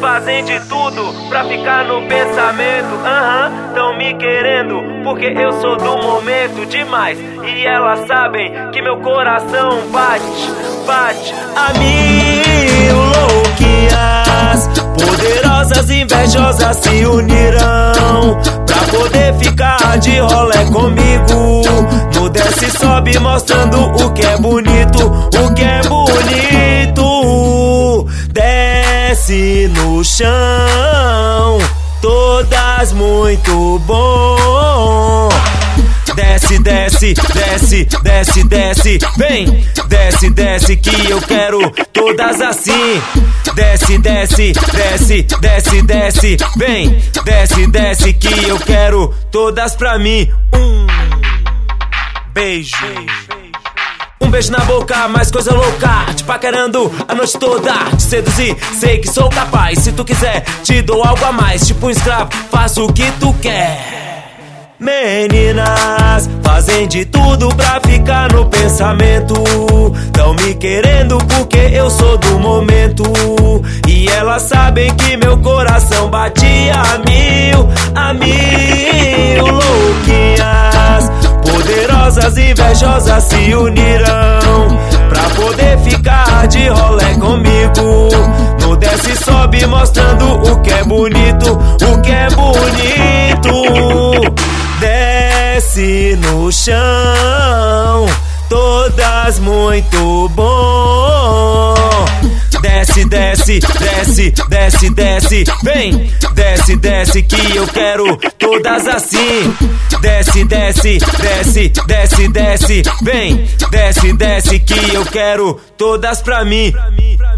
fazem de tudo pra ficar no pensamento. Tão me querendo porque eu sou do momento demais. E elas sabem que meu coração bate, bate a mil. Louquinhas, poderosas, invejosas se unirão pra poder ficar de rolê comigo. No desce e sobe mostrando o que é bonito, o que é bonito. Desce no chão, todas muito bom. Desce, desce, desce, desce, desce, vem. Desce, desce que eu quero todas assim. Desce, desce, desce, desce, desce, vem. Desce, desce que eu quero todas pra mim. Beijo. Um beijo na boca, mais coisa louca. Te paquerando a noite toda, te seduzir, sei que sou capaz. Se tu quiser, te dou algo a mais. Tipo um escravo, faço o que tu quer. Meninas, fazem de tudo pra ficar no pensamento. Tão me querendo porque eu sou do momento. E elas sabem que meu coração batia a mil, a mil. Louquinhas, poderosas, invejosas se unirão pra poder ficar de rolê comigo. No desce e sobe mostrando o que é bonito, o que é bonito. Desce no chão, todas muito bom. Desce, desce, desce, desce, desce, vem. Desce, desce que eu quero todas assim. Desce, desce, desce, desce, desce, vem. Desce, desce que eu quero todas pra mim.